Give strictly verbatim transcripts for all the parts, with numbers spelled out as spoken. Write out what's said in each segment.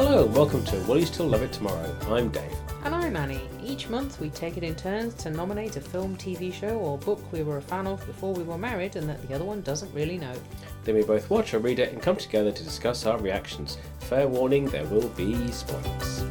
Hello and welcome to Will You Still Love It Tomorrow? I'm Dave. And I'm Annie. Each month we take it in turns to nominate a film, T V show or book we were a fan of before we were married and that the other one doesn't really know. Then we both watch or read it and come together to discuss our reactions. Fair warning, there will be spoilers.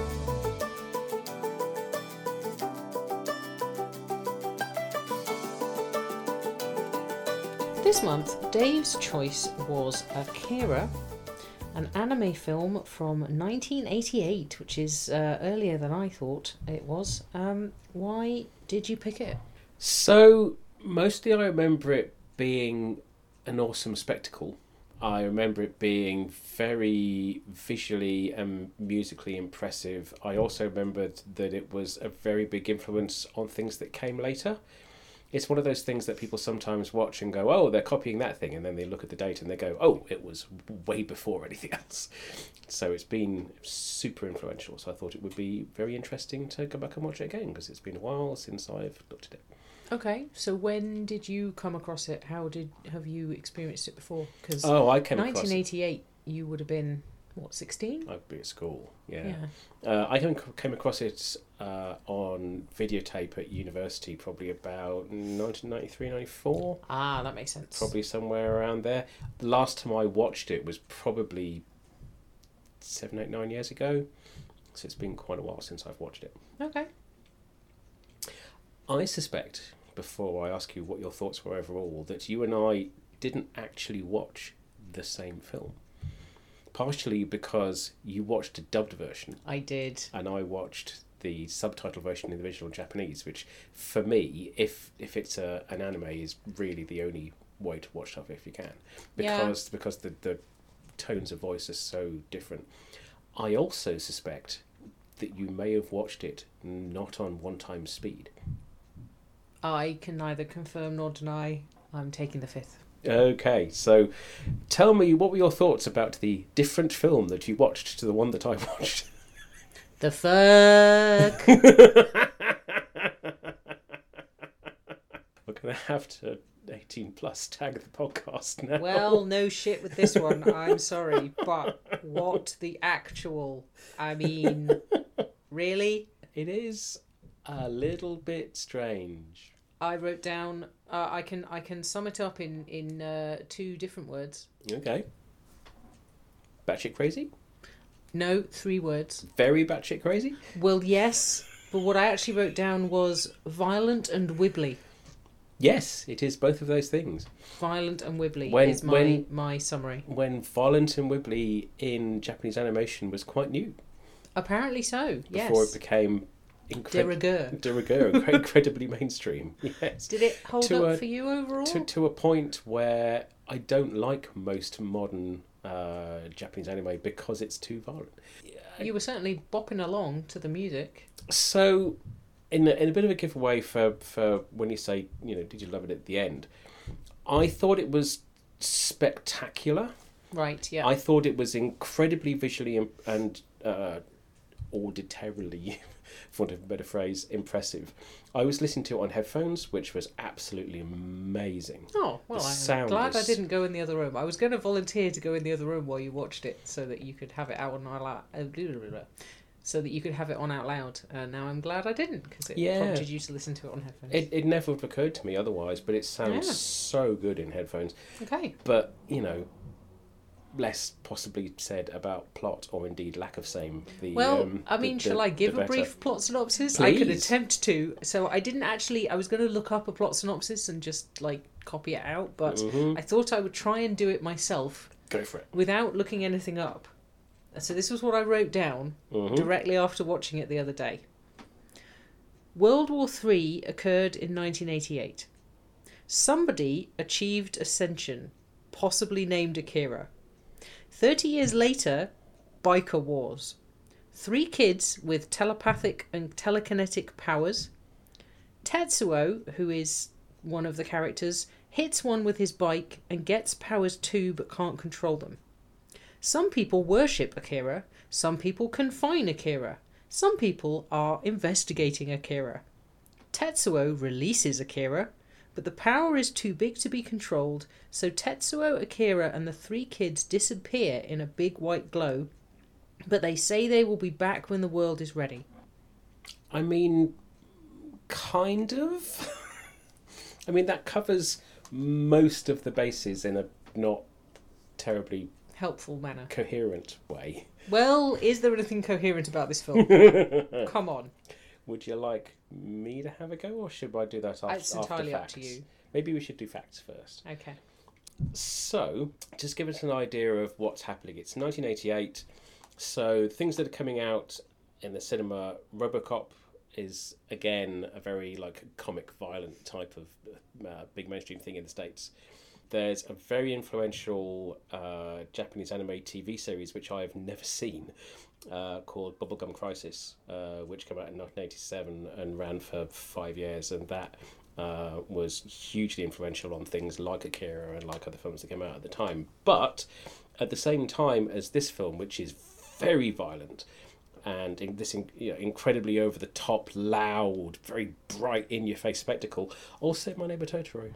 This month, Dave's choice was Akira, an anime film from nineteen eighty-eight, which is uh, earlier than I thought it was. Um, why did you pick it? So, mostly I remember it being an awesome spectacle. I remember it being very visually and musically impressive. I also remembered that it was a very big influence on things that came later. It's one of those things that people sometimes watch and go, oh, they're copying that thing. And then they look at the date and they go, oh, it was way before anything else. So it's been super influential. So I thought it would be very interesting to go back and watch it again because it's been a while since I've looked at it. Okay, so when did you come across it? How did have you experienced it before? Because oh, I came nineteen eighty-eight, across it. you would have been, what, sixteen? I'd be at school, yeah. yeah. Uh, I came, came across it uh, on videotape at university probably about nineteen ninety-three, ninety-four. Ah, that makes sense. Probably somewhere around there. The last time I watched it was probably seven, eight, nine years ago. So it's been quite a while since I've watched it. Okay. I suspect, before I ask you what your thoughts were overall, that you and I didn't actually watch the same film. Partially because you watched a dubbed version. I did. And I watched the subtitle version in the original Japanese, which for me, if if it's a, an anime, is really the only way to watch stuff if you can. Because yeah. because the, the tones of voice are so different. I also suspect that you may have watched it not on one-time speed. I can neither confirm nor deny. I'm taking the fifth. Okay, so tell me, what were your thoughts about the different film that you watched to the one that I watched? The fuck? We're going to have to eighteen plus tag the podcast now. Well, no shit with this one. I'm sorry, but what the actual? I mean, really? It is a little bit strange. I wrote down. Uh, I can I can sum it up in in uh, two different words. Okay. Batshit crazy? No, three words. Very batshit crazy? Well, yes, but what I actually wrote down was violent and wibbly. Yes, it is both of those things. Violent and wibbly when, is my when, my summary. When violent and wibbly in Japanese animation was quite new. Apparently so. Yes. Before it became Incred- de rigueur. De rigueur, incredibly mainstream. Yes. Did it hold to up a, for you overall? To to a point where I don't like most modern uh, Japanese anime because it's too violent. You were certainly bopping along to the music. So, in a, in a bit of a giveaway for for when you say, you know, did you love it at the end? I thought it was spectacular. Right. Yeah. I thought it was incredibly visually and, and uh, auditorily, for want of a better phrase, impressive. I was listening to it on headphones, which was absolutely amazing. Oh, well, The I'm sound glad is- I didn't go in the other room. I was going to volunteer to go in the other room while you watched it so that you could have it out on out loud, uh, blah, blah, blah, so that you could have it on out loud. Uh, now I'm glad I didn't because it Yeah. prompted you to listen to it on headphones. It it never would have occurred to me otherwise, but it sounds Yeah. so good in headphones. Okay. But, you know, less possibly said about plot or indeed lack of same. The, Well, um, I mean, the, shall the, I give the a better. brief plot synopsis? I could Please. attempt to. So I didn't actually. I was going to look up a plot synopsis and just like copy it out, but Mhm. I thought I would try and do it myself Go for it. without looking anything up. So this was what I wrote down Mhm. directly after watching it the other day. World War Three occurred in nineteen eighty-eight. Somebody achieved ascension, possibly named Akira. Thirty years later, biker wars. Three kids with telepathic and telekinetic powers. Tetsuo, who is one of the characters, hits one with his bike and gets powers too but can't control them. Some people worship Akira, some people confine Akira, some people are investigating Akira. Tetsuo releases Akira, but the power is too big to be controlled, so Tetsuo, Akira and the three kids disappear in a big white glow but they say they will be back when the world is ready. I mean, kind of. I mean, that covers most of the bases in a not terribly helpful manner, coherent way. Well, is there anything coherent about this film? Come on. Would you like me to have a go, or should I do that after, it's after entirely facts? Up to you. Maybe we should do facts first. Okay. So, just give us an idea of what's happening. It's nineteen eighty-eight, so things that are coming out in the cinema, RoboCop is, again, a very like comic, violent type of uh, big mainstream thing in the States. There's a very influential uh, Japanese anime T V series, which I have never seen, uh, called Bubblegum Crisis, uh, which came out in nineteen eighty-seven and ran for five years, and that uh, was hugely influential on things like Akira and like other films that came out at the time. But at the same time as this film, which is very violent, and in this you know, incredibly over-the-top, loud, very bright, in-your-face spectacle, also My Neighbor Totoro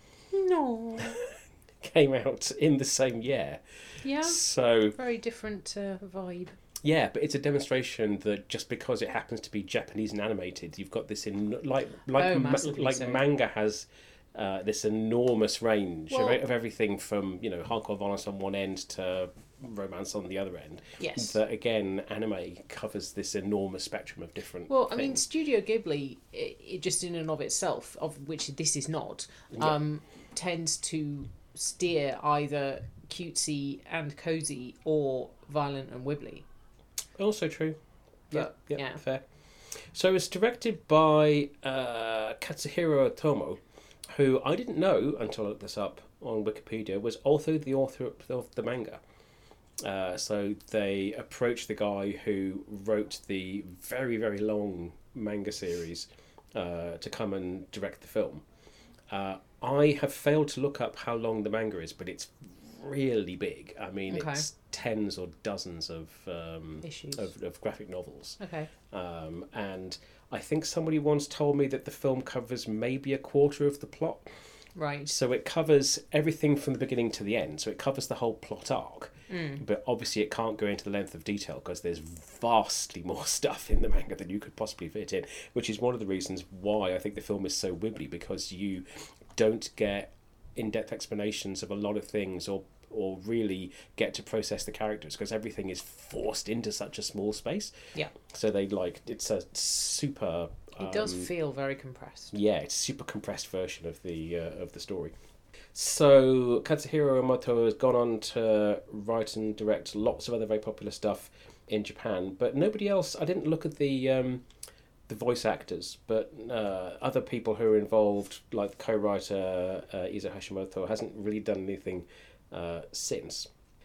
no came out in the same year. Yeah. So very different uh, vibe. Yeah, but it's a demonstration that just because it happens to be Japanese and animated, you've got this in like like Oh, ma- massively like so. manga has uh, this enormous range Well- of, of everything from you know hardcore violence on one end to romance on the other end. Yes. That again, anime covers this enormous spectrum of different. Well, I mean, things. Studio Ghibli, it, it just in and of itself, of which this is not, um, tends to steer either cutesy and cozy or violent and wibbly. Also true. Yeah, But, yeah, yeah. fair. So it's directed by uh, Katsuhiro Otomo, who I didn't know until I looked this up on Wikipedia was also the author of the manga. Uh, so they approached the guy who wrote the very, very long manga series uh, to come and direct the film. Uh, I have failed to look up how long the manga is, but it's really big. I mean, Okay. it's tens or dozens of um, Issues. of, of graphic novels. Okay. Um, and I think somebody once told me that the film covers maybe a quarter of the plot. Right. So it covers everything from the beginning to the end. So it covers the whole plot arc. Mm. But obviously it can't go into the length of detail because there's vastly more stuff in the manga than you could possibly fit in, which is one of the reasons why I think the film is so wibbly, because you don't get in-depth explanations of a lot of things or or really get to process the characters because everything is forced into such a small space. Yeah. So they like it's a super It does um, feel very compressed. yeah, it's a super compressed version of the uh, of the story. So Katsuhiro Emoto has gone on to write and direct lots of other very popular stuff in Japan, but nobody else. I didn't look at the um, the voice actors, but uh, other people who are involved, like the co-writer uh, Izo Hashimoto, hasn't really done anything uh, since.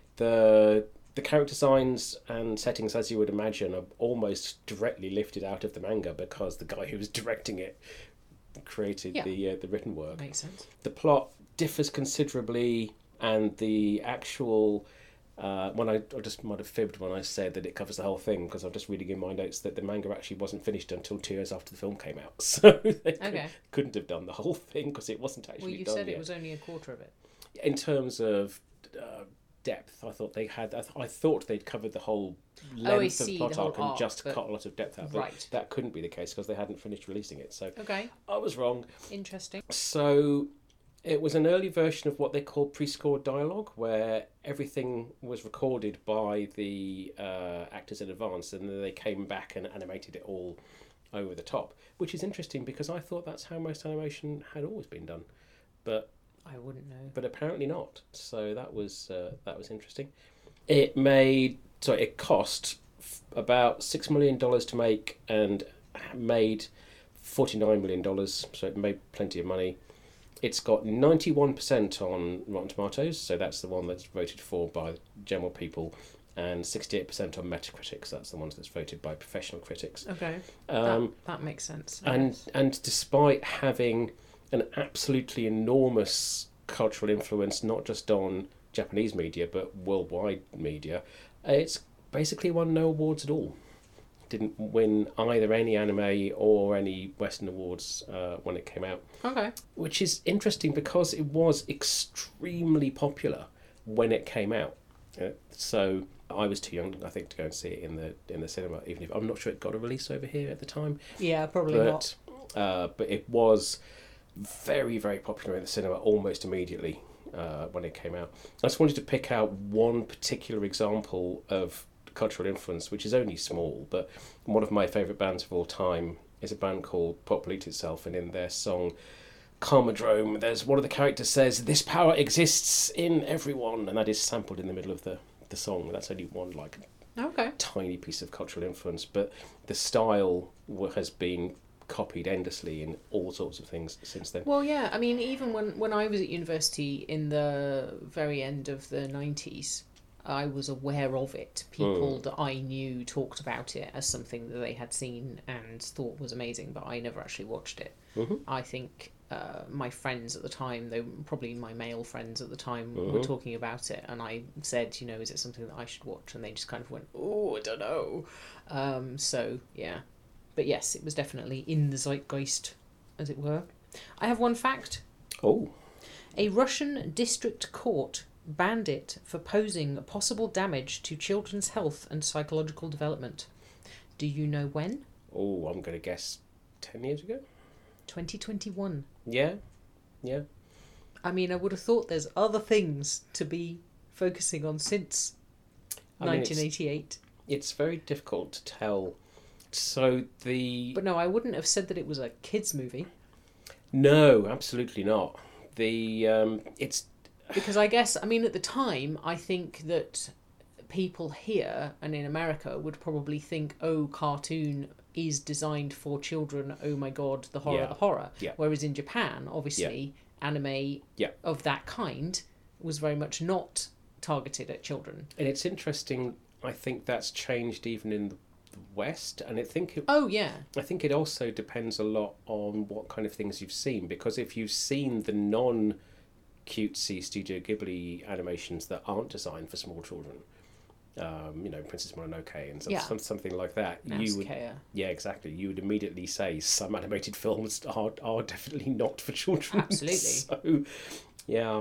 The the character designs and settings, as you would imagine, are almost directly lifted out of the manga because the guy who was directing it created Yeah. the uh, the written work. Makes sense. The plot differs considerably, and the actual uh, when I, I just might have fibbed when I said that it covers the whole thing, because I'm just reading in my notes that the manga actually wasn't finished until two years after the film came out, so they Okay. couldn't have done the whole thing because it wasn't actually Well, you done said yet. it was only a quarter of it. In terms of uh, depth, I thought they had. I, th- I thought they'd covered the whole length Oh, I of see, the plot the whole arc and arc, just but- cut a lot of depth out. But Right. that couldn't be the case because they hadn't finished releasing it. So Okay. I was wrong. Interesting. So it was an early version of what they call pre-scored dialogue, where everything was recorded by the uh, actors in advance, and then they came back and animated it all over the top, which is interesting because I thought that's how most animation had always been done, but I wouldn't know. but apparently not. So that was uh, that was interesting. It made so it cost f- about six million dollars to make and made forty nine million dollars. So it made plenty of money. It's got ninety one percent on Rotten Tomatoes, so that's the one that's voted for by general people, and sixty eight percent on Metacritic. So that's the ones that's voted by professional critics. Okay. Um, that, that makes sense. I and guess. and despite having an absolutely enormous cultural influence, not just on Japanese media but worldwide media, it's basically won no awards at all. Didn't win either any anime or any Western awards uh, when it came out, Okay. which is interesting because it was extremely popular when it came out. Uh, so I was too young, I think, to go and see it in the in the cinema. Even if I'm not sure it got a release over here at the time. Yeah, probably but, not. Uh, but it was very, very popular in the cinema almost immediately uh, when it came out. I just wanted to pick out one particular example of cultural influence, which is only small, but one of my favourite bands of all time is a band called Pop Polite Itself, and in their song Karmadrome, there's one of the characters says, "This power exists in everyone," and that is sampled in the middle of the, the song. That's only one like Okay. tiny piece of cultural influence, but the style has been copied endlessly in all sorts of things since then. Well, yeah, I mean, even when, when I was at university in the very end of the nineties, I was aware of it. People mm. that I knew talked about it as something that they had seen and thought was amazing, but I never actually watched it. Mm-hmm. I think uh, my friends at the time, they probably my male friends at the time, mm-hmm. were talking about it, and I said, you know, is it something that I should watch? And they just kind of went, oh, I don't know. Um, so, yeah. But yes, it was definitely in the zeitgeist, as it were. I have one fact. Oh. A Russian district court banned it for posing possible damage to children's health and psychological development. Do you know when? Oh, I'm going to guess ten years ago? twenty twenty-one. Yeah, yeah. I mean, I would have thought there's other things to be focusing on since I nineteen eighty-eight. Mean, it's, it's very difficult to tell. So the... But no, I wouldn't have said that it was a kids' movie. No, absolutely not. The um, it's... Because I guess, I mean, at the time, I think that people here and in America would probably think, oh, cartoon is designed for children, oh my god, the horror, yeah. the horror. Yeah. Whereas in Japan, obviously, yeah. anime yeah. of that kind was very much not targeted at children. And it's interesting, I think that's changed even in the West, and I think it, oh yeah I think it also depends a lot on what kind of things you've seen, because if you've seen the non cutesy Studio Ghibli animations that aren't designed for small children, um, you know, Princess Mononoke and some, yeah. some, something like that, Nausicaa. you would yeah exactly you would immediately say some animated films are, are definitely not for children. Absolutely. So yeah.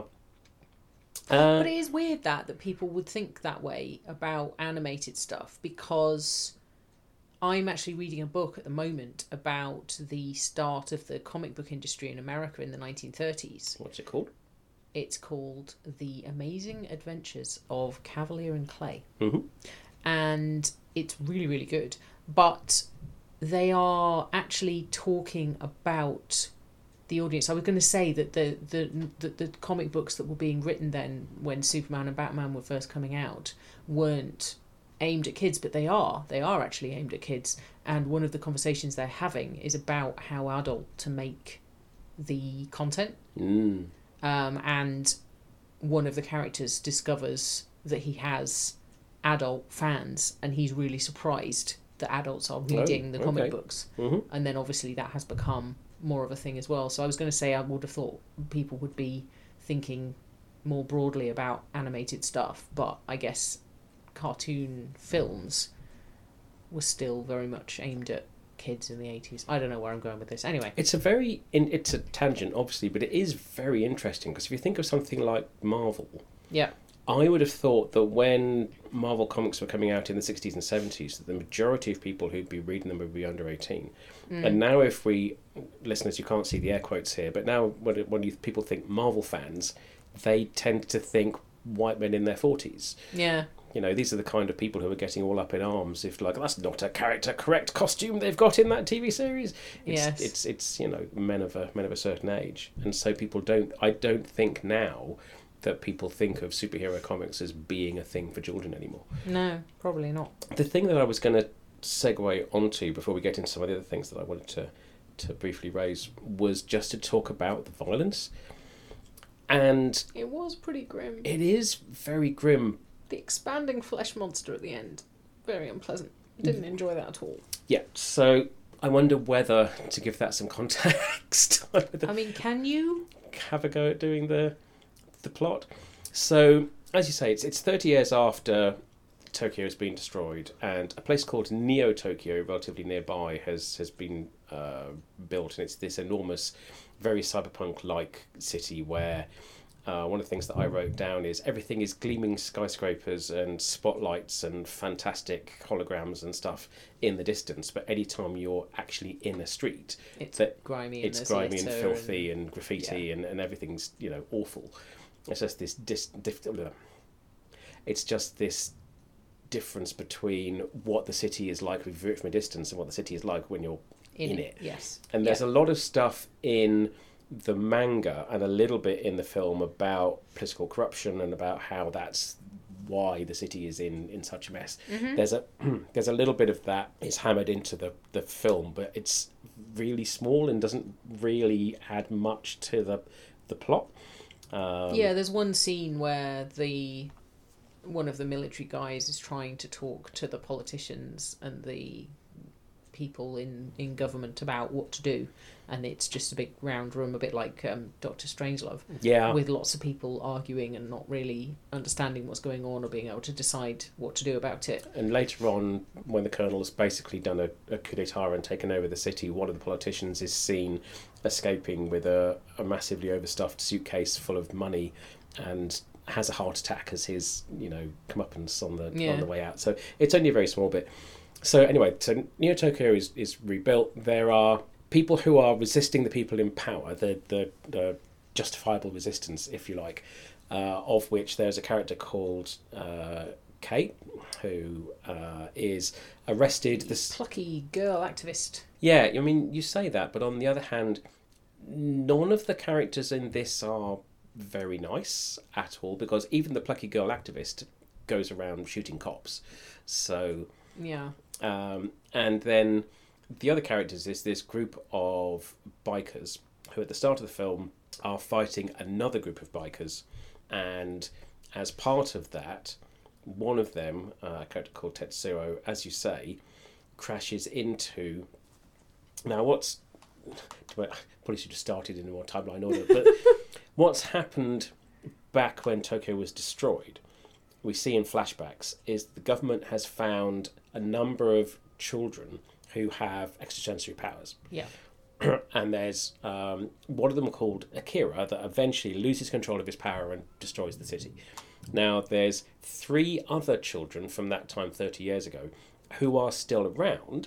Uh, but it is weird that that people would think that way about animated stuff, because I'm actually reading a book at the moment about the start of the comic book industry in America in the nineteen thirties. What's it called? It's called The Amazing Adventures of Cavalier and Clay. Mm-hmm. And it's really, really good. But they are actually talking about the audience. I was going to say that the, the, the, the comic books that were being written then, when Superman and Batman were first coming out, weren't aimed at kids, but they are. They are actually aimed at kids. And one of the conversations they're having is about how adult to make the content. Mm. Um, and one of the characters discovers that he has adult fans, and he's really surprised that adults are reading oh, the comic okay. books. Mm-hmm. And then obviously that has become more of a thing as well. So I was going to say I would have thought people would be thinking more broadly about animated stuff, but I guess cartoon films were still very much aimed at kids in the eighties. I don't know where I'm going with this. Anyway, it's a very in, it's a tangent, obviously, but it is very interesting, because if you think of something like Marvel, yeah, I would have thought that when Marvel comics were coming out in the sixties and seventies, that the majority of people who'd be reading them would be under eighteen. Mm. And now, if we listeners, you can't see the air quotes here, but now when when you, people think Marvel fans, they tend to think white men in their forties. Yeah. You know, these are the kind of people who are getting all up in arms if, like, that's not a character correct costume they've got in that T V series. It's, yes. it's it's you know men of a men of a certain age, and so people don't. I don't think now that people think of superhero comics as being a thing for children anymore. No, probably not. The thing that I was going to segue onto before we get into some of the other things that I wanted to to briefly raise was just to talk about the violence, and it was pretty grim. It is very grim. The expanding flesh monster at the end, very unpleasant. Didn't enjoy that at all. Yeah, so I wonder whether to give that some context. I mean, can you have a go at doing the the plot? So, as you say, it's it's thirty years after Tokyo has been destroyed, and a place called Neo Tokyo, relatively nearby, has has been uh, built, and it's this enormous, very cyberpunk-like city where uh, one of the things that I wrote down is everything is gleaming skyscrapers and spotlights and fantastic holograms and stuff in the distance. But anytime you're actually in a street, It's that grimy. it's and grimy and litter filthy and, graffiti yeah. and, and everything's, you know, awful. It's just this dis, dif, it's just this difference between what the city is like with view from a distance and what the city is like when you're in, in it. it. Yes. And there's yeah. a lot of stuff in the manga and a little bit in the film about political corruption and about how that's why the city is in, in such a mess. Mm-hmm. There's a there's a little bit of that is hammered into the, the film, but it's really small and doesn't really add much to the the plot. Um, yeah, there's one scene where the one of the military guys is trying to talk to the politicians and the people in, in government about what to do, and it's just a big round room, a bit like um, Doctor Strangelove, yeah, with lots of people arguing and not really understanding what's going on or being able to decide what to do about it. And later on, when the colonel has basically done a, a coup d'etat and taken over the city, one of the politicians is seen escaping with a, a massively overstuffed suitcase full of money and has a heart attack as his, you know, comeuppance on the Yeah. on the way out. So it's only a very small bit. So anyway, so Neo Tokyo is, is rebuilt. There are people who are resisting the people in power, the the, the justifiable resistance, if you like, uh, of which there's a character called uh, Kate, who uh, is arrested. This Plucky girl activist. yeah, I mean, you say that, but on the other hand, none of the characters in this are very nice at all, because even the plucky girl activist goes around shooting cops. So, Yeah. um, and then the other characters is this group of bikers who at the start of the film are fighting another group of bikers, and as part of that, one of them, uh, a character called Tetsuo, as you say, crashes into... Now, what's... I probably should have started in a more timeline order, but what's happened back when Tokyo was destroyed, we see in flashbacks, is the government has found a number of children who have extrasensory powers. Yeah. And there's um, one of them called Akira that eventually loses control of his power and destroys the city. Now, there's three other children from that time thirty years ago who are still around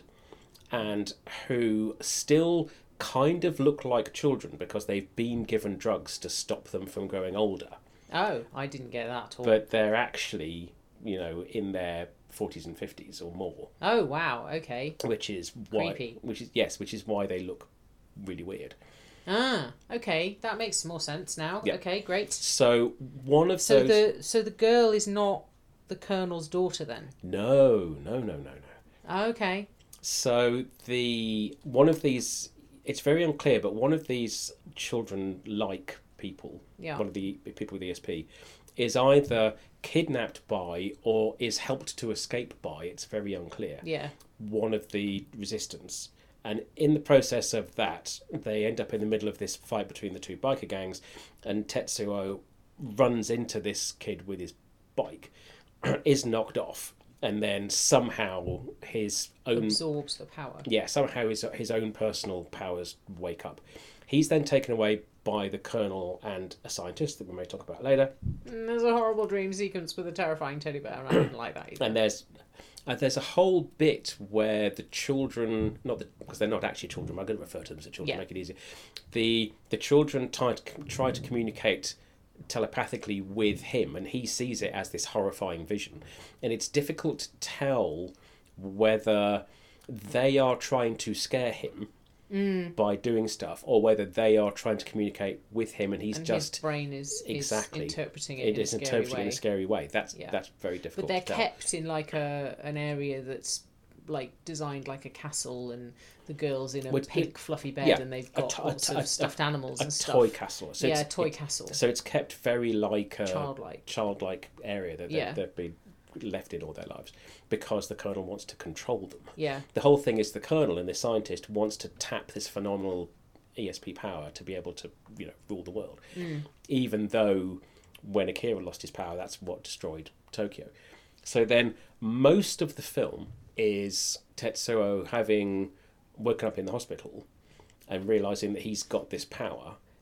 and who still kind of look like children because they've been given drugs to stop them from growing older. Oh, I didn't get that at all. But they're actually, you know, in their forties and fifties or more. Oh, wow, okay. Which is why... Creepy. Which is, yes, which is why they look really weird. Ah, okay, that makes more sense now. Yeah. Okay, great. So one of So those... the so the girl is not the colonel's daughter then? No, no, no, no, no. Okay. So the one of these, it's very unclear, but one of these children-like people, Yeah. one of the people with E S P, is either kidnapped by or is helped to escape by, it's very unclear, Yeah. one of the resistance. And in the process of that, they end up in the middle of this fight between the two biker gangs, and Tetsuo runs into this kid with his bike, is knocked off, and then somehow his own... Absorbs the power. Yeah, somehow his, his own personal powers wake up. He's then taken away by the colonel and a scientist that we may talk about later. And there's a horrible dream sequence with a terrifying teddy bear, and I didn't like that either. And there's uh, there's a whole bit where the children, not the, because they're not actually children, I'm going to refer to them as children Yeah. to make it easier. The the children try to, try to communicate telepathically with him, and he sees it as this horrifying vision. And it's difficult to tell whether they are trying to scare him Mm. by doing stuff, or whether they are trying to communicate with him, and he's And just his brain is, exactly is interpreting it, it in is a scary interpreted way. in a scary way. That's Yeah. that's very difficult. But they're to tell. kept in like a an area that's like designed like a castle, and the girl's in a Which- pink fluffy bed, yeah, and they've a got to- lots a- of a- stuffed animals a and stuff. toy castle. So yeah, it's, toy it- castle. So it's kept very like a Childlike. childlike area that Yeah. they've, they've been left in all their lives because the colonel wants to control them. Yeah. The whole thing is the colonel and the scientist wants to tap this phenomenal E S P power to be able to, you know, rule the world. Mm. Even though when Akira lost his power, that's what destroyed Tokyo. So then most of the film is Tetsuo having woken up in the hospital and realising that he's got this power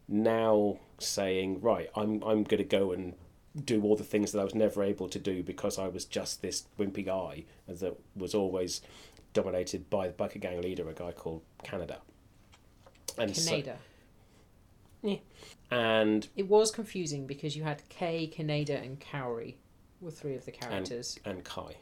now saying, right, I'm I'm going to go and do all the things that I was never able to do because I was just this wimpy guy that was always dominated by the biker gang leader, a guy called Canada. And Canada. So, yeah. And it was confusing because you had Kay, Canada, and Cowrie were three of the characters. And, and Kai.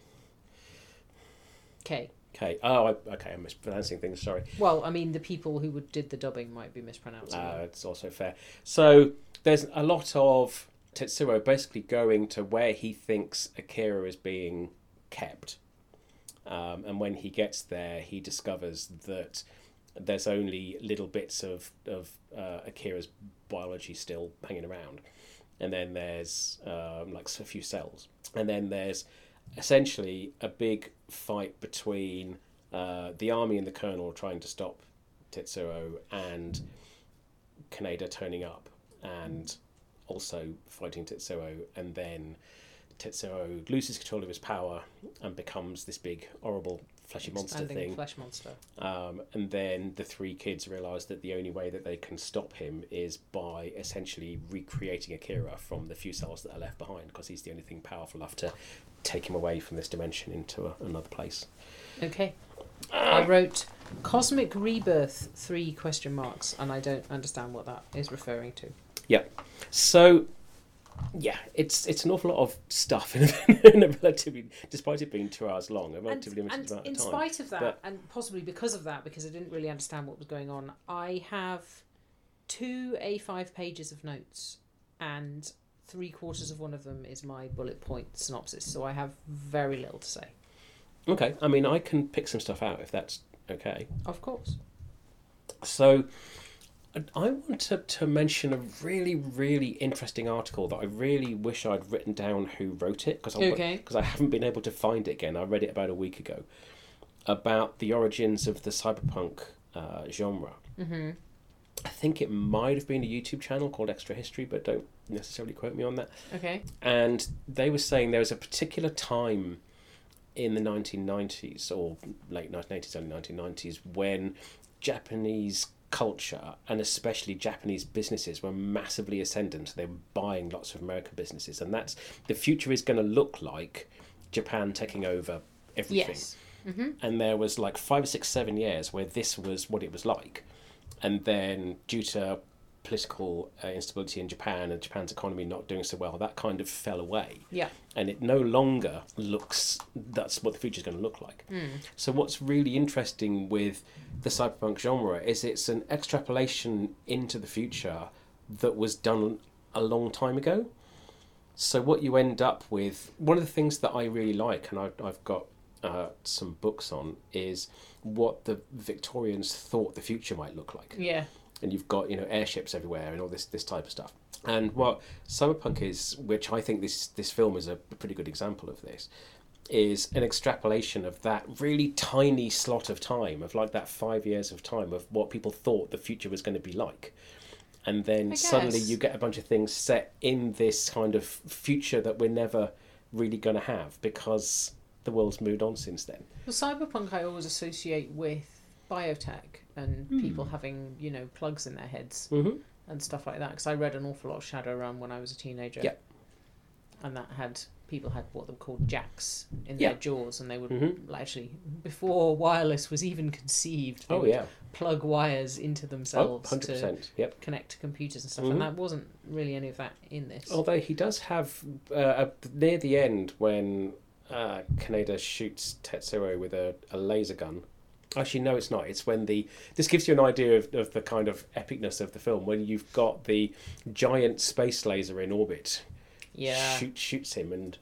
Kay. Kay. Oh, I, okay, I'm mispronouncing things, sorry. Well, I mean, the people who would, did the dubbing might be mispronouncing uh, it. It's also fair. So there's a lot of Tetsuo basically going to where he thinks Akira is being kept. Um, and when he gets there, he discovers that there's only little bits of, of uh, Akira's biology still hanging around. And then there's um, like a few cells. And then there's essentially a big fight between uh, the army and the colonel trying to stop Tetsuo and Kaneda turning up and also fighting Tetsuo, and then Tetsuo loses control of his power and becomes this big, horrible, fleshy monster Expanding thing. flesh monster. Um, and then the three kids realise that the only way that they can stop him is by essentially recreating Akira from the few cells that are left behind, because he's the only thing powerful enough to take him away from this dimension into a, another place. Okay. I wrote Cosmic Rebirth, three question marks, and I don't understand what that is referring to. Yeah. So, yeah, it's it's an awful lot of stuff in a, in a relatively, despite it being two hours long, a relatively and, limited and amount of in time. spite of that, but, and possibly because of that, because I didn't really understand what was going on, I have two A five pages of notes, and three quarters of one of them is my bullet point synopsis, so I have very little to say. Okay, I mean, I can pick some stuff out if that's okay. Of course. So, I want to, to mention a really, really interesting article that I really wish I'd written down who wrote it, because Okay. I, I haven't been able to find it again. I read it about a week ago, about the origins of the cyberpunk uh, genre. Mm-hmm. I think it might have been a YouTube channel called Extra History, but don't necessarily quote me on that. Okay. And they were saying there was a particular time in the nineteen nineties, or late nineteen eighties, early nineteen nineties, when Japanese culture, and especially Japanese businesses, were massively ascendant. They were buying lots of American businesses, and that's the future is going to look like Japan taking over everything. Yes. Mm-hmm. And there was like five, six, seven years where this was what it was like, and then due to political uh, instability in Japan and Japan's economy not doing so well, that kind of fell away. Yeah. And it no longer looks, that's what the future's going to look like. Mm. So what's really interesting with the cyberpunk genre is it's an extrapolation into the future that was done a long time ago. So what you end up with, one of the things that I really like, and I've, I've got uh, some books on, is what the Victorians thought the future might look like. Yeah. And you've got, you know, airships everywhere and all this this type of stuff. And what cyberpunk is, which I think this this film is a pretty good example of this, is an extrapolation of that really tiny slot of time, of like that five years of time of what people thought the future was going to be like. And then suddenly you get a bunch of things set in this kind of future that we're never really going to have, because the world's moved on since then. Well, cyberpunk I always associate with biotech and mm. people having, you know, plugs in their heads mm-hmm. and stuff like that. Because I read an awful lot of Shadowrun when I was a teenager. Yeah. And that had, people had what they called jacks in yeah. their jaws, and they would mm-hmm. actually, before wireless was even conceived, they oh, would yeah. plug wires into themselves oh, one hundred percent. to yep. connect to computers and stuff. Mm-hmm. And that wasn't really any of that in this. Although he does have, uh, a, near the end, when uh, Kaneda shoots Tetsuo with a, a laser gun. Actually, no, it's not. It's when the... This gives you an idea of, of the kind of epicness of the film, when you've got the giant space laser in orbit. Yeah. Shoot, shoots him and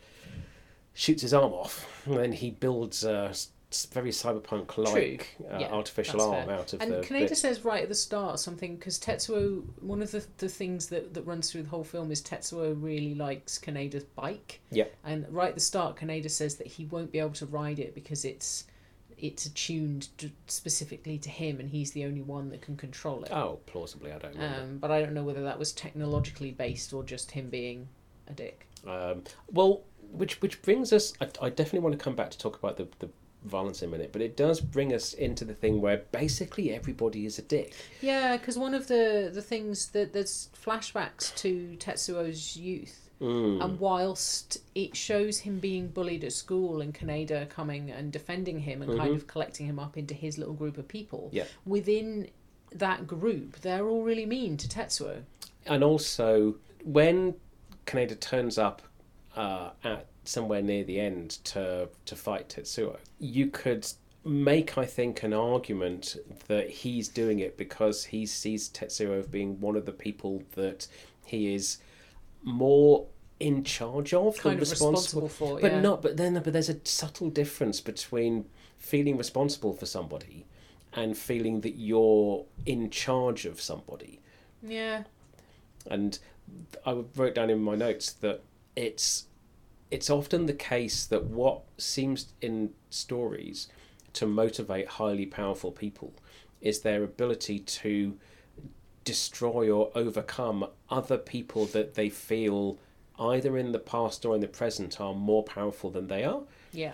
shoots his arm off. And then he builds a very cyberpunk-like uh, yeah, artificial arm fair. out of and the... And Kaneda bit. says right at the start something, because Tetsuo... One of the, the things that, that runs through the whole film is Tetsuo really likes Kaneda's bike. Yeah. And right at the start, Kaneda says that he won't be able to ride it because it's... it's attuned to, specifically to him, and he's the only one that can control it. Oh, plausibly, I don't know. Um, but I don't know whether that was technologically based or just him being a dick. Um, well, which which brings us... I, I definitely want to come back to talk about the, the violence in a minute, but it does bring us into the thing where basically everybody is a dick. Yeah, because one of the, the things that there's flashbacks to Tetsuo's youth, Mm. and whilst it shows him being bullied at school and Kaneda coming and defending him and mm-hmm. kind of collecting him up into his little group of people, yeah. within that group, they're all really mean to Tetsuo. And also, when Kaneda turns up uh, at somewhere near the end to to fight Tetsuo, you could make, I think, an argument that he's doing it because he sees Tetsuo as being one of the people that he is more in charge of, kind than of responsible, responsible for. But yeah. not. But then, but there's a subtle difference between feeling responsible for somebody and feeling that you're in charge of somebody. Yeah. And I wrote down in my notes that it's it's often the case that what seems in stories to motivate highly powerful people is their ability to destroy or overcome other people that they feel either in the past or in the present are more powerful than they are. Yeah.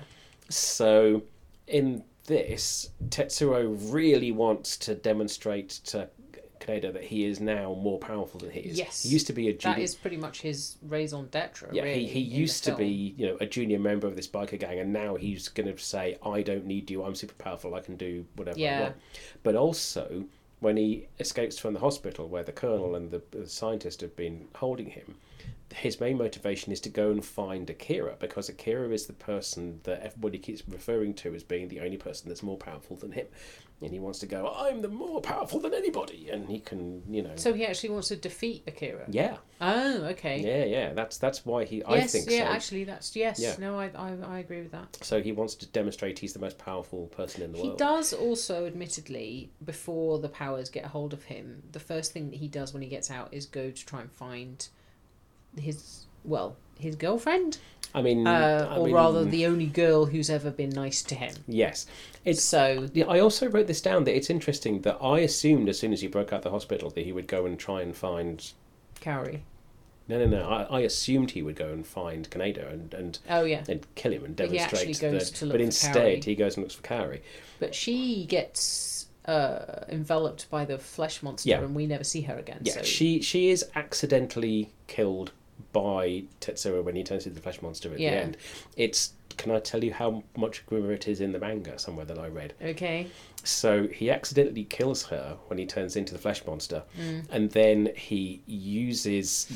So in this, Tetsuo really wants to demonstrate to Kaneda that he is now more powerful than he is. Yes. He used to be a junior... That is pretty much his raison d'etre, Yeah, really, he, he used to be, you know, a junior member of this biker gang, and now he's going to say, I don't need you, I'm super powerful, I can do whatever yeah. I want. But also, when he escapes from the hospital where the colonel and the, the scientist have been holding him, his main motivation is to go and find Akira, because Akira is the person that everybody keeps referring to as being the only person that's more powerful than him. And he wants to go, I'm the more powerful than anybody, and he can, you know... So he actually wants to defeat Akira? Yeah. Oh, okay. Yeah, yeah, that's that's why he... Yes, I think yeah, so. actually, that's... Yes, Yeah. no, I, I I agree with that. So he wants to demonstrate he's the most powerful person in the He world. does also, admittedly, before the powers get hold of him, the first thing that he does when he gets out is go to try and find his, well, his girlfriend? I mean... Uh, I or mean, rather, the only girl who's ever been nice to him. Yes. It's, so... Yeah, I also wrote this down, that it's interesting that I assumed as soon as he broke out the hospital that he would go and try and find... Kaori. No, no, no. I, I assumed he would go and find Kaneda and, and, oh, yeah. and kill him and But he demonstrate actually goes that. to look But for instead, Kaori. he goes and looks for Kaori. But she gets uh, enveloped by the flesh monster, Yeah. and we never see her again. Yeah, so... she she is accidentally killed by Tetsuo when he turns into the flesh monster at Yeah. the end. It's... Can I tell you how much grimmer it is in the manga somewhere that I read? Okay. So he accidentally kills her when he turns into the flesh monster, Mm. and then he uses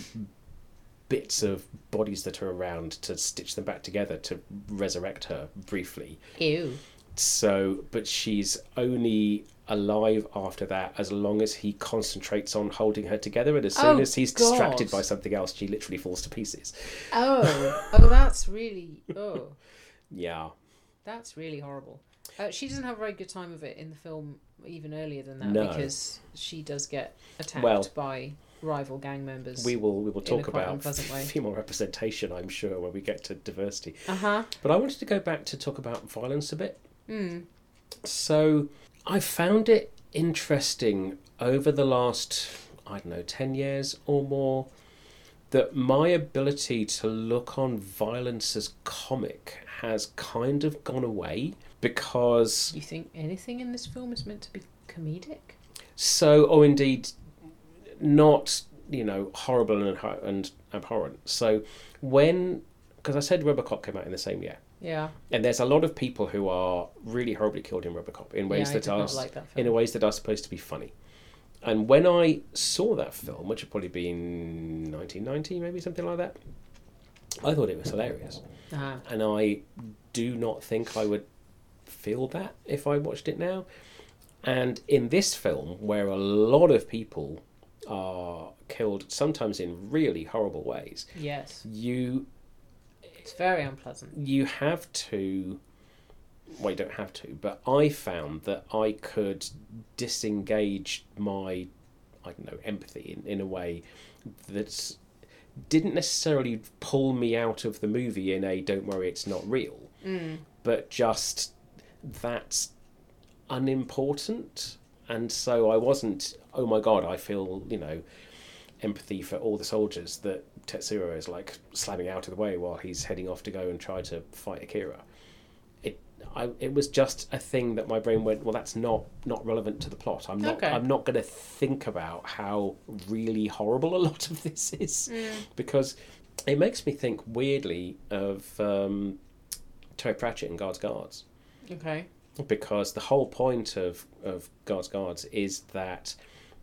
bits of bodies that are around to stitch them back together to resurrect her briefly. Ew. So, but she's only alive after that as long as he concentrates on holding her together, and as soon Oh, as he's God. distracted by something else, she literally falls to pieces. Oh. oh, that's really... Oh. Yeah. That's really horrible. Uh, she doesn't have a very good time of it in the film, even earlier than that, No. because she does get attacked Well, by rival gang members. We will we will in talk a quite about unpleasant way. female representation, I'm sure, when we get to diversity. Uh-huh. But I wanted to go back to talk about violence a bit. Mm. So I found it interesting over the last, I don't know, ten years or more, that my ability to look on violence as comic has kind of gone away, because... Do you think anything in this film is meant to be comedic? So, or indeed, not, you know, horrible and, and abhorrent. So when... Because I said RoboCop came out in the same year. Yeah. And there's a lot of people who are really horribly killed in RoboCop in ways Yeah, I that did are not like that film. in ways that are supposed to be funny. And when I saw that film, which had probably been nineteen ninety, maybe something like that, I thought it was hilarious. Uh-huh. And I do not think I would feel that if I watched it now. And in this film, where a lot of people are killed, sometimes in really horrible ways, Yes. you It's very unpleasant. you have to... Well, you don't have to, but I found that I could disengage my, I don't know, empathy in, in a way that didn't necessarily pull me out of the movie in a don't worry, it's not real, Mm. but just that's unimportant. And so I wasn't, oh my God, I feel, you know, empathy for all the soldiers that Tetsuo is like slamming out of the way while he's heading off to go and try to fight Akira. It I, it was just a thing that my brain went, well, that's not, not relevant to the plot. I'm not Okay. I'm not going to think about how really horrible a lot of this is, Mm. because it makes me think weirdly of um, Terry Pratchett and Guards Guards, Okay. because the whole point of, of Guards Guards is that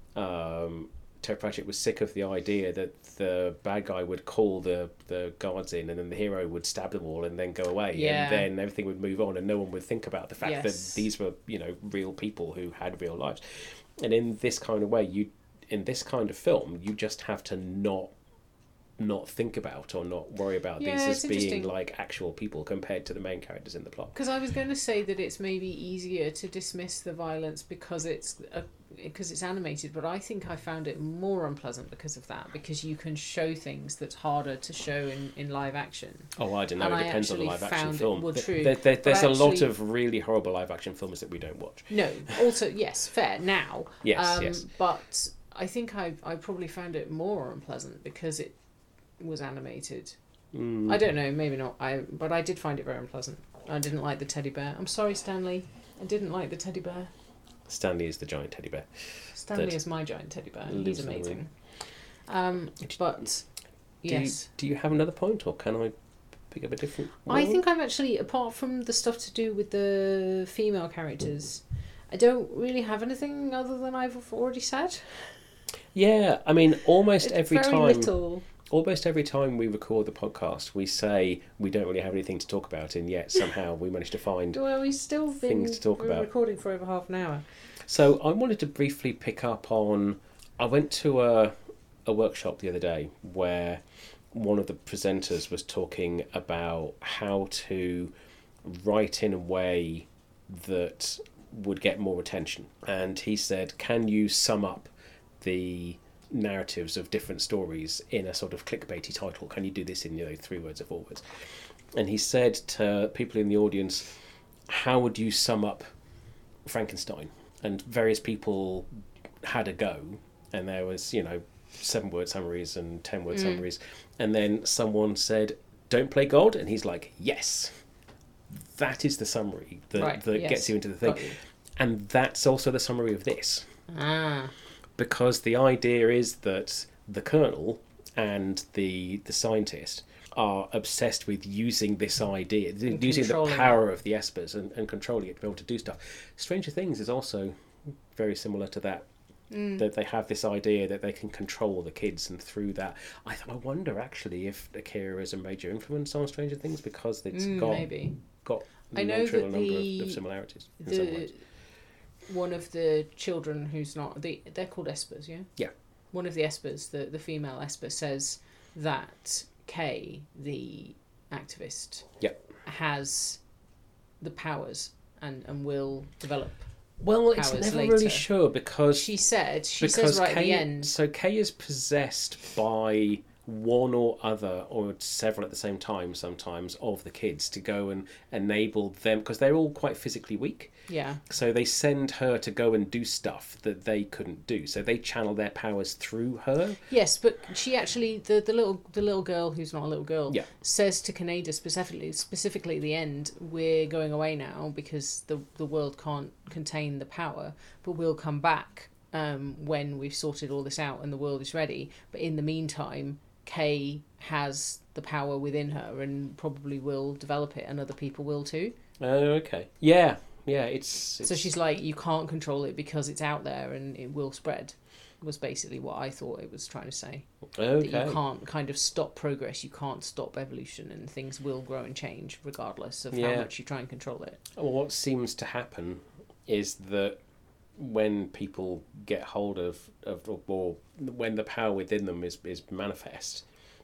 um, Terry Pratchett was sick of the idea that the bad guy would call the, the guards in, and then the hero would stab them all and then go away, Yeah. and then everything would move on, and no one would think about the fact Yes. that these were, you know, real people who had real lives. And in this kind of way, you in this kind of film, you just have to not not think about or not worry about Yeah, these it's as being interesting. like actual people compared to the main characters in the plot. Because I was going to say that it's maybe easier to dismiss the violence because it's a, because it's animated, but I think I found it more unpleasant because of that, because you can show things that's harder to show in, in live action. Oh, I don't know. And It I depends on the actually live action found it- film. well, There- true, there- there- but there's a lot actually- of really horrible live action films that we don't watch. No, also, yes, fair, now. Yes, um, yes. But I think I I probably found it more unpleasant because it was animated. Mm. I don't know, maybe not. I But I did find it very unpleasant. I didn't like the teddy bear. I'm sorry, Stanley. I didn't like the teddy bear. Stanley is the giant teddy bear. Stanley That is my giant teddy bear. lives He's in the room. amazing. Um, but Do yes, You, do you have another point, or can I pick up a different I one? think I'm actually, apart from the stuff to do with the female characters, I don't really have anything other than I've already said. Yeah, I mean, almost It's every very time, little. almost every time we record the podcast, we say we don't really have anything to talk about, and yet somehow we manage to find. Well, we've still been Things to talk we're about. recording for over half an hour. So I wanted to briefly pick up on. I went to a a workshop the other day where one of the presenters was talking about how to write in a way that would get more attention, and he said, "Can you sum up the narratives of different stories in a sort of clickbaity title? Can you do this in, you know, three words or four words?" And he said to people in the audience, "How would you sum up Frankenstein?" And various people had a go, and there was, you know, seven word summaries and ten word Mm. summaries, and then someone said, "Don't play God," and he's like, "Yes, that is the summary that, Right, that yes. gets you into the thing." Got you. And that's also the summary of this, Ah, because the idea is that the colonel and the the scientist are obsessed with using this idea, And using the controlling power of the espers and, and controlling it to be able to do stuff. Stranger Things is also very similar to that. Mm. That they have this idea that they can control the kids, and through that, I th- I wonder actually if Akira is a major influence on Stranger Things, because it's Mm, got maybe. got I know non-trivial that number the- of, of similarities in some ways. The one of the children who's not the they're called espers, yeah. Yeah. One of the espers, the the female esper, says that Kay, the activist, Yep. has the powers and and will develop. Well, it's powers never later. really sure, because She said she because says right Kay, at the end. so Kay is possessed by one or other, or several at the same time sometimes, of the kids to go and enable them, because they're all quite physically weak. Yeah. So they send her to go and do stuff that they couldn't do. So they channel their powers through her. Yes, but she actually the, the little the little girl who's not a little girl Yeah. says to Kaneda specifically specifically at the end, we're going away now because the the world can't contain the power, but we'll come back um, when we've sorted all this out and the world is ready. But in the meantime, Kay has the power within her and probably will develop it, and other people will too. Oh, okay. Yeah, yeah. It's, it's So she's like, you can't control it because it's out there and it will spread. Was basically what I thought it was trying to say. okay. That you can't kind of stop progress, you can't stop evolution, and things will grow and change regardless of Yeah. how much you try and control it. Well, what seems to happen is that when people get hold of, of or when the power within them is, is manifest,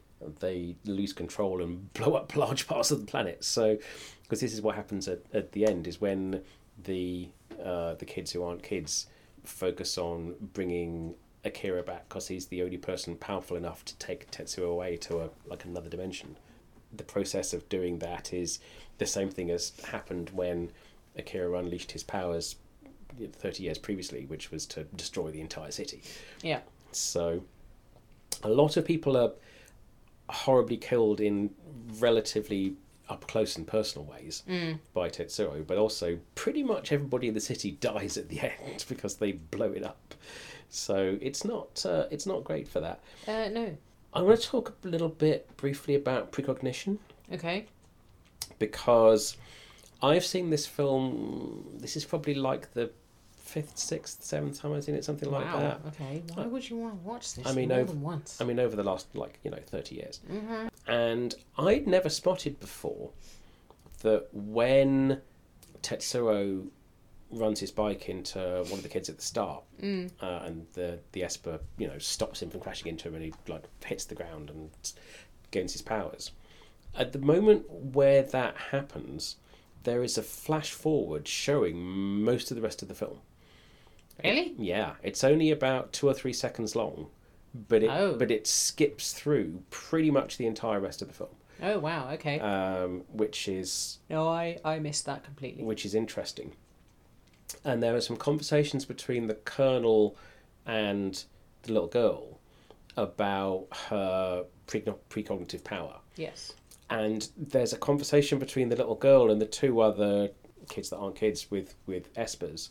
they lose control and blow up large parts of the planet. So, because this is what happens at, at the end, is when the uh, the kids who aren't kids focus on bringing Akira back, because he's the only person powerful enough to take Tetsuo away to a like another dimension. The process of doing that is the same thing as happened when Akira unleashed his powers thirty years previously, which was to destroy the entire city. Yeah. So a lot of people are horribly killed in relatively up close and personal ways Mm. by Tetsuo, but also pretty much everybody in the city dies at the end because they blow it up. So it's not uh, it's not great for that. Uh, no. I want to talk a little bit briefly about Precognition, Okay. because I've seen this film. This is probably like the fifth, sixth, seventh time I've seen it, something like Wow. that. Okay. Why would you want to watch this I mean, more over- than once? I mean, over the last, like, you know, thirty years. Mm-hmm. And I'd never spotted before that when Tetsuo runs his bike into one of the kids at the start, Mm. uh, and the the Esper, you know, stops him from crashing into him, and he like hits the ground and gains his powers. At the moment where that happens, there is a flash forward showing most of the rest of the film. Really? Yeah, it's only about two or three seconds long, but it Oh. but it skips through pretty much the entire rest of the film, Oh, wow. Okay. um, which is no, I, I missed that completely. which is interesting. And there are some conversations between the Colonel and the little girl about her precog- precognitive power. Yes. And there's a conversation between the little girl and the two other kids that aren't kids with, with Espers,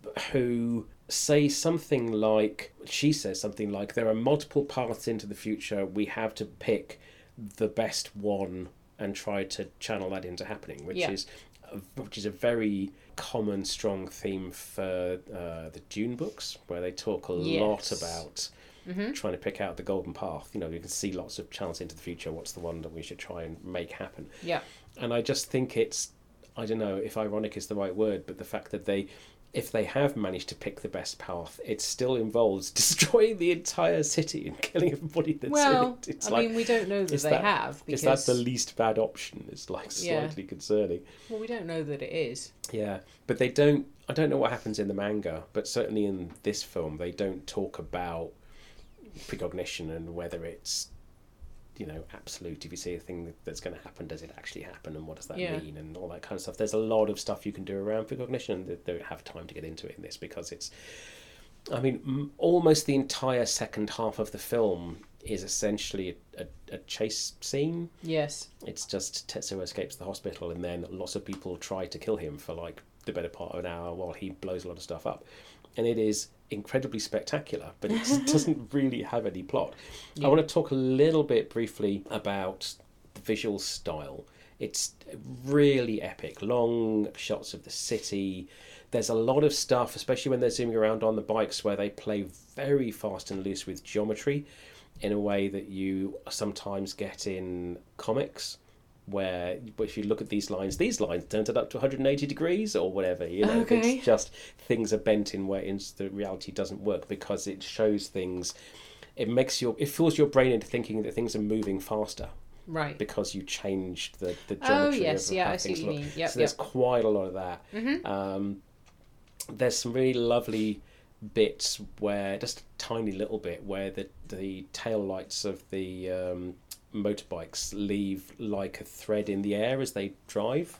who say something like, she says something like, there are multiple paths into the future, we have to pick the best one and try to channel that into happening, which Yeah. is a, which is a very common, strong theme for uh, the Dune books, where they talk a lot Yes. about Mm-hmm. trying to pick out the golden path. You know, you can see lots of channels into the future. What's the one that we should try and make happen? Yeah. And I just think it's, I don't know if ironic is the right word, but the fact that they, if they have managed to pick the best path, it still involves destroying the entire city and killing everybody that's Well, in it. It's I like, mean, we don't know that is they that- have because is that the least bad option? It's like Yeah. slightly concerning. well, we don't know that it is. Yeah, but they don't, I don't know what happens in the manga, but certainly in this film, they don't talk about precognition and whether it's, you know, absolute. If you see a thing that's going to happen, does it actually happen, and what does that Yeah. mean, and all that kind of stuff. There's a lot of stuff you can do around precognition, and they don't have time to get into it in this because it's, I mean, m- almost the entire second half of the film is essentially a, a, a chase scene. Yes. It's just Tetsuo escapes the hospital, and then lots of people try to kill him for like the better part of an hour while he blows a lot of stuff up. And it is incredibly spectacular, but it just doesn't really have any plot. Yeah. I want to talk a little bit briefly about the visual style. It's really epic. Long shots of the city. There's a lot of stuff, especially when they're zooming around on the bikes, where they play very fast and loose with geometry in a way that you sometimes get in comics, where if you look at these lines, these lines turned it up to one hundred eighty degrees or whatever, you know. Okay. It's just things are bent in ways the reality doesn't work, because it shows things, it makes your, it fools your brain into thinking that things are moving faster Right. because you changed the, the Oh, geometry yes. of Yeah, how I see things what you look. mean. Yep, so there's yep. quite a lot of that. Mm-hmm. Um, there's some really lovely bits where, just a tiny little bit, where the the tail lights of the um, motorbikes leave like a thread in the air as they drive,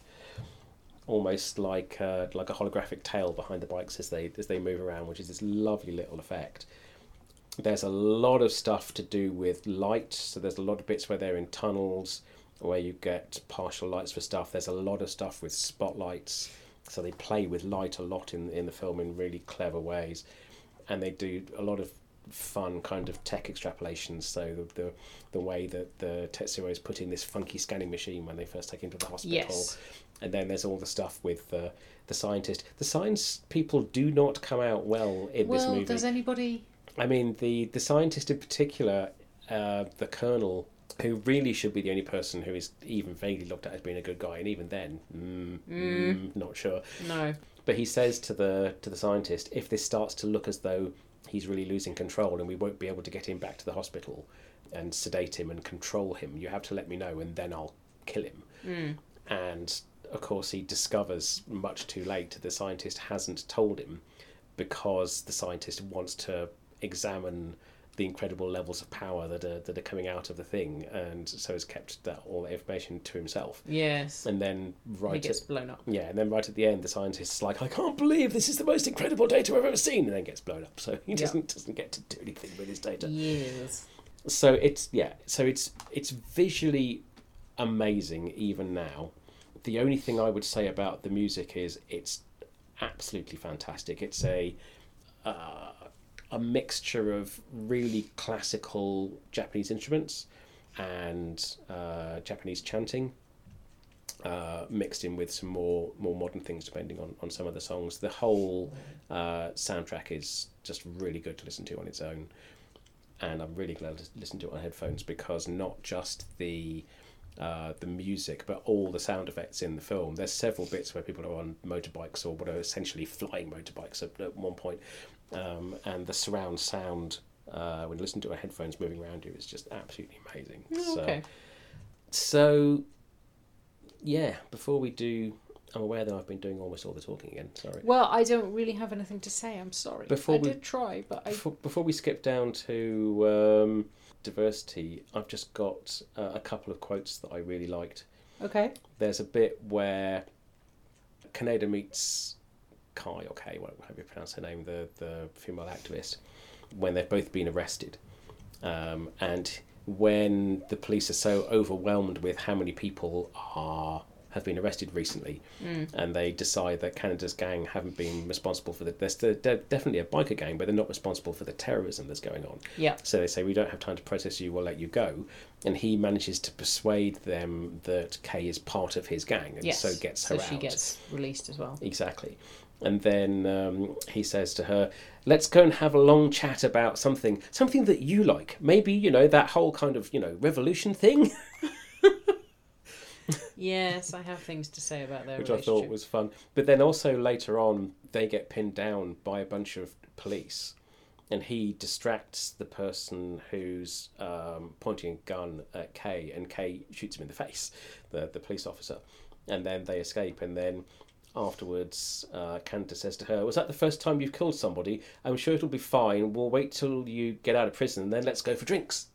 almost like uh, like a holographic tail behind the bikes as they as they move around, which is this lovely little effect. There's a lot of stuff to do with light, so there's a lot of bits where they're in tunnels, where you get partial lights for stuff. There's a lot of stuff with spotlights, so they play with light a lot in in the film in really clever ways, and they do a lot of fun kind of tech extrapolations. So the the, the way that the Tetsuo is put in this funky scanning machine when they first take him to the hospital. Yes. And then there's all the stuff with the the scientist. The science people do not come out well in this Well, movie. does anybody? I mean, the, the scientist in particular, uh, the Colonel, who really should be the only person who is even vaguely looked at as being a good guy, and even then, mm, mm, not sure. No. But he says to the to the scientist, if this starts to look as though he's really losing control and we won't be able to get him back to the hospital and sedate him and control him, you have to let me know, and then I'll kill him. Mm. And of course, he discovers much too late the scientist hasn't told him, because the scientist wants to examine the incredible levels of power that are that are coming out of the thing, and so has kept that all that information to himself. Yes. And then right He gets at, blown up. yeah, and then right at the end, the scientist's like, "I can't believe this is the most incredible data I've ever seen," and then gets blown up. So he Yeah. doesn't doesn't get to do anything with his data. Yes. So it's yeah, so it's it's visually amazing even now. The only thing I would say about the music is it's absolutely fantastic. It's a uh, a mixture of really classical Japanese instruments and uh, Japanese chanting, uh, mixed in with some more more modern things depending on, on some of the songs. The whole uh, soundtrack is just really good to listen to on its own, and I'm really glad to listen to it on headphones, because not just the uh, the music but all the sound effects in the film. There's several bits where people are on motorbikes, or what are essentially flying motorbikes at, at one point, um, and the surround sound uh, when you listen to a headphones moving around you is just absolutely amazing. Oh, okay. So, so yeah, before we do, I'm aware that I've been doing almost all the talking again, sorry. Well, I don't really have anything to say, I'm sorry. Before I we, did try, but I... Before, before we skip down to um, diversity, I've just got uh, a couple of quotes that I really liked. Okay. There's a bit where Kaneda meets Kai, or Kay, however you pronounce her name, the, the female activist, when they've both been arrested. Um, and when the police are so overwhelmed with how many people are have been arrested recently, mm. and they decide that Canada's gang haven't been responsible for the... There's de- definitely a biker gang, but they're not responsible for the terrorism that's going on. Yeah. So they say, we don't have time to process you, we'll let you go. And he manages to persuade them that Kay is part of his gang, and yes. so gets her so out. So she gets released as well. Exactly. And then um, he says to her, let's go and have a long chat about something, something that you like. Maybe, you know, that whole kind of, you know, revolution thing. Yes, I have things to say about their Which I thought was fun. But then also later on, they get pinned down by a bunch of police, and he distracts the person who's um, pointing a gun at Kay, and Kay shoots him in the face, the, the police officer. And then they escape, and then afterwards, uh, Canada says to her, was that the first time you've killed somebody? I'm sure it'll be fine. We'll wait till you get out of prison, and then let's go for drinks.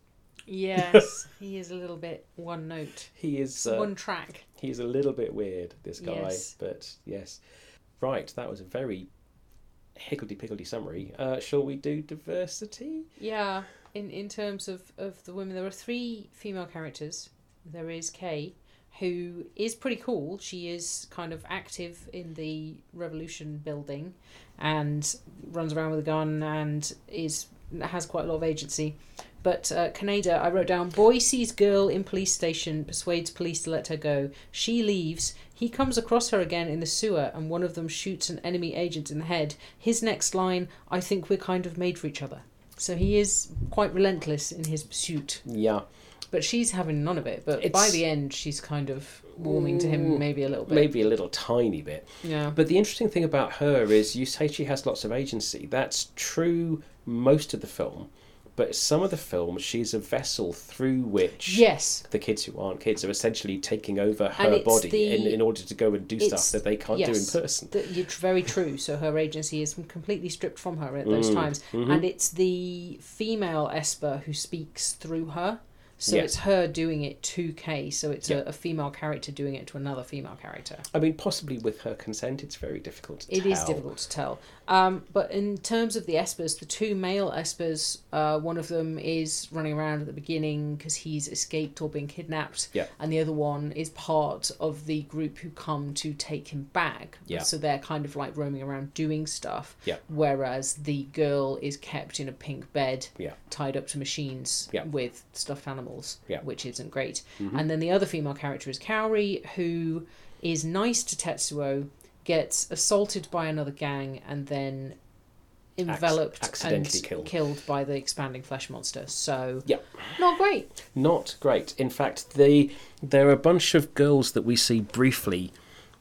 Yes, he is a little bit one note. He is uh, one track. He is a little bit weird, this guy. Yes. But yes. Right, that was a very higgledy-piggledy summary. Uh, shall we do diversity? Yeah, in, in terms of, of the women, there are three female characters. There is Kay, who is pretty cool. She is kind of active in the revolution building and runs around with a gun and is has quite a lot of agency. But uh, Kaneda, I wrote down, boy sees girl in police station, persuades police to let her go. She leaves. He comes across her again in the sewer, and one of them shoots an enemy agent in the head. His next line, I think we're kind of made for each other. So he is quite relentless in his pursuit. Yeah. But she's having none of it. But It's... by the end, she's kind of warming to him maybe a little bit. Maybe a little tiny bit. Yeah. But the interesting thing about her is, you say she has lots of agency. That's true most of the film. But some of the film, she's a vessel through which yes. the kids who aren't kids are essentially taking over her and body the, in, in order to go and do stuff that they can't yes, do in person. The, it's very true. So her agency is completely stripped from her at those mm. times. Mm-hmm. And it's the female Esper who speaks through her. So yeah. it's her doing it to Kay. So it's yeah. a, a female character doing it to another female character. I mean, possibly with her consent, it's very difficult to it tell. It is difficult to tell. Um, but in terms of the Espers, the two male Espers, uh, one of them is running around at the beginning because he's escaped or been kidnapped. Yeah. And the other one is part of the group who come to take him back. Yeah. So they're kind of like roaming around doing stuff. Yeah. Whereas the girl is kept in a pink bed, yeah. tied up to machines yeah. with stuffed animals, yeah. which isn't great. Mm-hmm. And then the other female character is Kaori, who is nice to Tetsuo, gets assaulted by another gang, and then enveloped Acc- accidentally and killed. killed by the expanding flesh monster. So yeah. not great. Not great. In fact, the there are a bunch of girls that we see briefly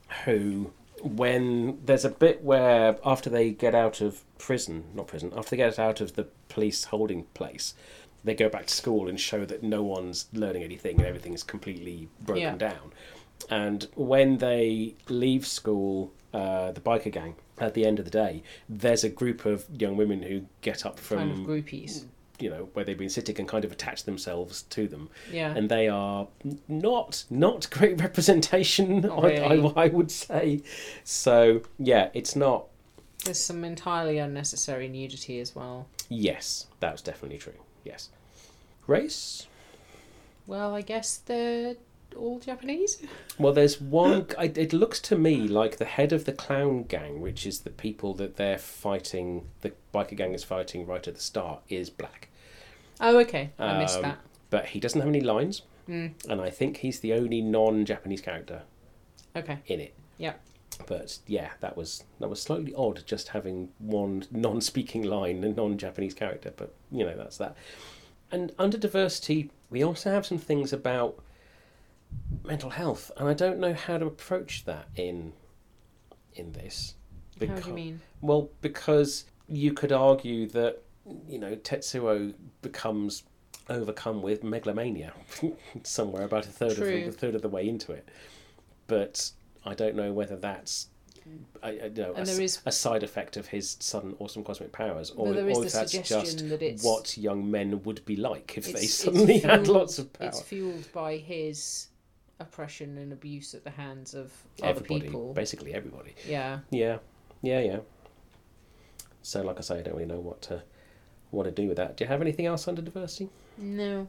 who, when there's a bit where after they get out of prison, not prison, after they get out of the police holding place, they go back to school and show that no one's learning anything and everything's completely broken yeah. down. And when they leave school, uh, the biker gang, at the end of the day, there's a group of young women who get up from... Kind of groupies. You know, where they've been sitting and kind of attach themselves to them. Yeah. And they are not not great representation, Not really. I, I would say. So, yeah, it's not... There's some entirely unnecessary nudity as well. Yes, that's definitely true. Yes. Race? Well, I guess they're all Japanese? Well, there's one. I- It looks to me like the head of the clown gang, which is the people that they're fighting, the biker gang is fighting right at the start, is black. Oh, okay. I missed Um, that. But he doesn't have any lines, Mm. and I think he's the only non-Japanese character Okay. in it. Yeah. But yeah, that was that was slightly odd, just having one non-speaking line, a non-Japanese character. But you know, that's that. And under diversity, we also have some things about mental health, and I don't know how to approach that in in this. How do you mean? Well, because you could argue that, you know, Tetsuo becomes overcome with megalomania somewhere about a third of the, a third of the way into it, but I don't know whether that's I, I know a, there is, a side effect of his sudden awesome cosmic powers, or, there is or the if that's just that it's, what young men would be like if it's, they suddenly fueled, had lots of power. It's fueled by his oppression and abuse at the hands of everybody, other people. Basically everybody. Yeah. Yeah, yeah, yeah. So, like I say, I don't really know what to what to do with that. Do you have anything else under diversity? No.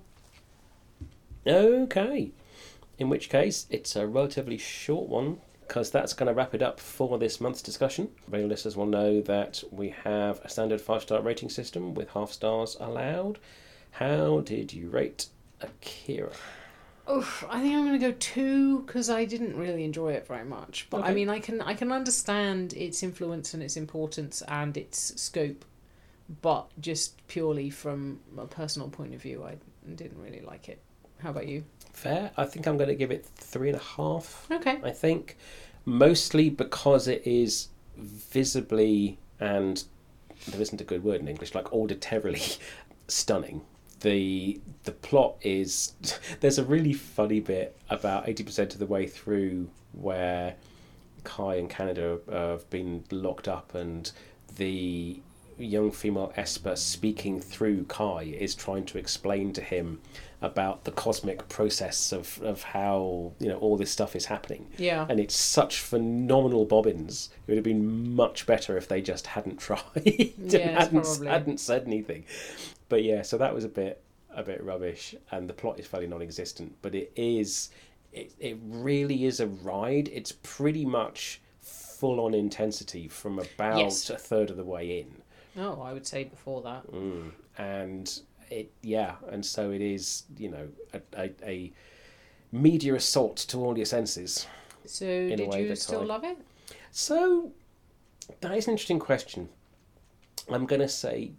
Okay. In which case, it's a relatively short one, because that's going to wrap it up for this month's discussion. Regular listeners will know that we have a standard five-star rating system with half stars allowed. How did you rate Akira? Oof, I think I'm going to go two, because I didn't really enjoy it very much. But Okay. I mean, I can I can understand its influence and its importance and its scope, but just purely from a personal point of view, I didn't really like it. How about you? Fair. I think I'm going to give it three and a half. Okay. I think, mostly because it is visibly, and there isn't a good word in English, like auditorily stunning. The the plot is, there's a really funny bit about eighty percent of the way through where Kai and Canada have been locked up, and the young female Esper speaking through Kai is trying to explain to him about the cosmic process of, of how, you know, all this stuff is happening. Yeah. And it's such phenomenal bobbins. It would have been much better if they just hadn't tried and Yes, hadn't, probably. hadn't said anything. But yeah, so that was a bit a bit rubbish, and the plot is fairly non-existent, but it is it, it really is a ride. It's pretty much full on intensity from about Yes. a third of the way in. Oh, I would say before that. Mm. And it, yeah, and so it is, you know, a, a, a media assault to all your senses. So, in a did way you that still I- love it? So, that is an interesting question. I'm going to say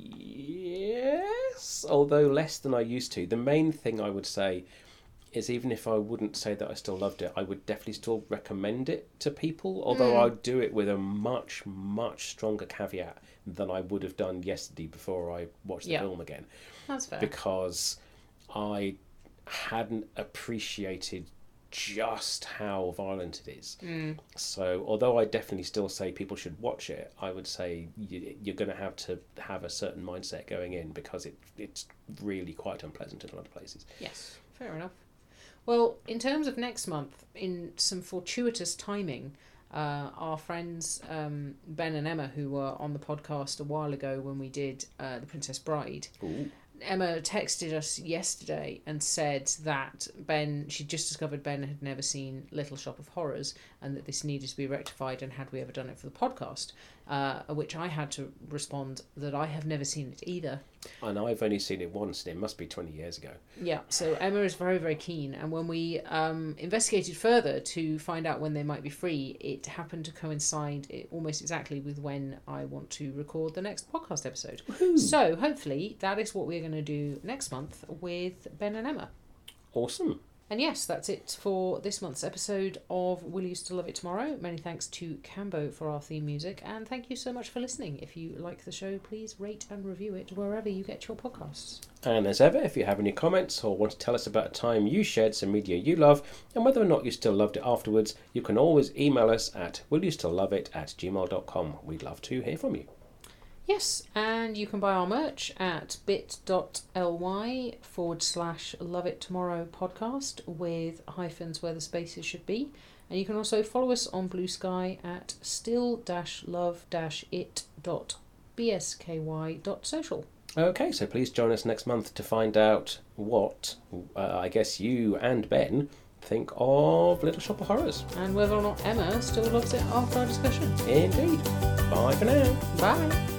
yes, although less than I used to. The main thing I would say is, even if I wouldn't say that I still loved it, I would definitely still recommend it to people, although Mm. I'd do it with a much, much stronger caveat than I would have done yesterday before I watched the Yeah. film again. That's fair. Because I hadn't appreciated just how violent it is. Mm. So, although I definitely still say people should watch it, I would say you, you're going to have to have a certain mindset going in, because it it's really quite unpleasant in a lot of places. Yes, fair enough. Well, in terms of next month, in some fortuitous timing, uh, our friends um, Ben and Emma, who were on the podcast a while ago when we did uh, The Princess Bride, Ooh. Emma texted us yesterday and said that Ben, she'd just discovered Ben had never seen Little Shop of Horrors, and that this needed to be rectified, and had we ever done it for the podcast, uh, which I had to respond that I have never seen it either. And I've only seen it once, and it must be twenty years ago. Yeah, so Emma is very, very keen, and when we um, investigated further to find out when they might be free, it happened to coincide it, almost exactly with when I want to record the next podcast episode. Woohoo. So hopefully that is what we're going to do next month with Ben and Emma. Awesome. And yes, that's it for this month's episode of Will You Still Love It Tomorrow? Many thanks to Cambo for our theme music, and thank you so much for listening. If you like the show, please rate and review it wherever you get your podcasts. And as ever, if you have any comments or want to tell us about a time you shared some media you love, and whether or not you still loved it afterwards, you can always email us at willyoustillloveit at gmail dot com. We'd love to hear from you. Yes, and you can buy our merch at bit.ly forward slash love it tomorrow podcast with hyphens where the spaces should be. And you can also follow us on Blue Sky at still love it dot bsky dot social. Okay, so please join us next month to find out what, uh, I guess you and Ben think of Little Shop of Horrors. And whether or not Emma still loves it after our discussion. Indeed. Bye for now. Bye.